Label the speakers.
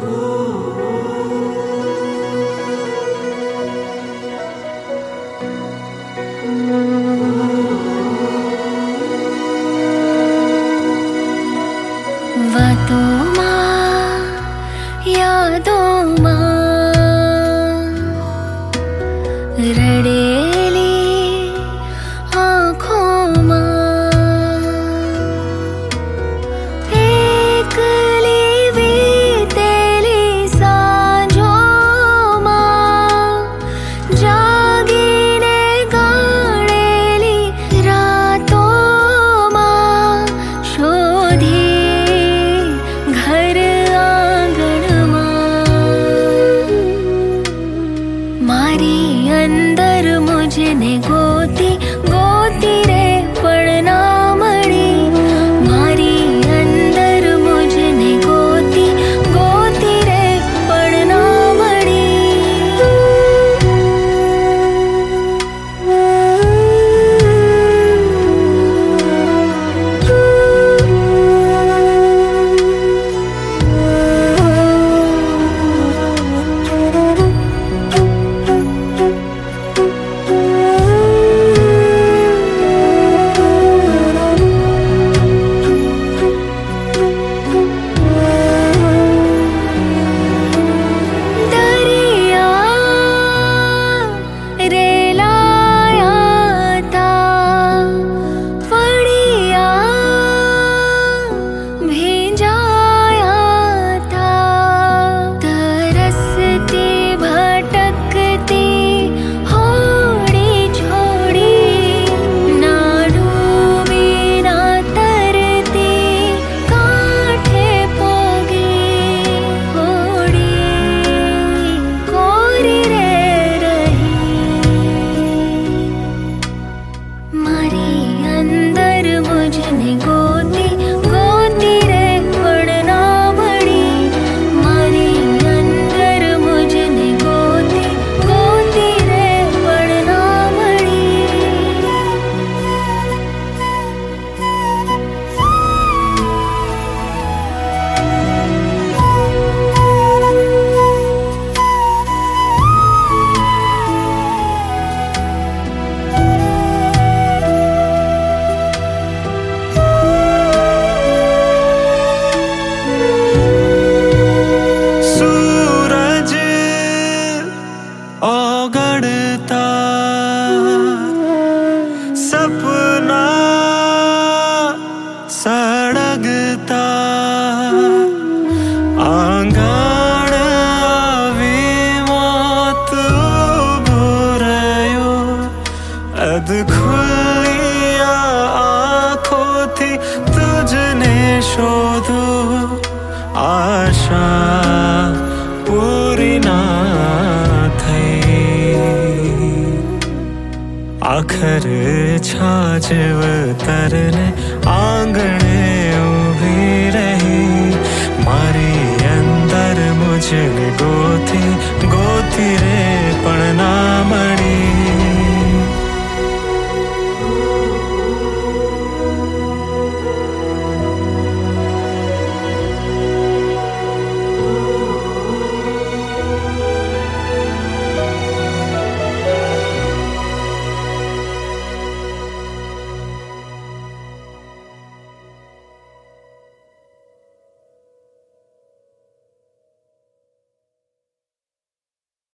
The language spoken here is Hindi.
Speaker 1: रडेली आँखों एकली वीतेली सांजों जागीने गाळेली रातों शोधी घर मारी अंदर मुझने गोती गोती रे पड़ना मड़ी मारी अंदर मुझने गोती गोती रे पड़ना मड़ी
Speaker 2: सपना सड़गता आंगण आवी मौत भूरयो अध खुलिया आँखों थी तुझने शोधो आशा पूरी ना आखर छाजव तरने आंगणे उभी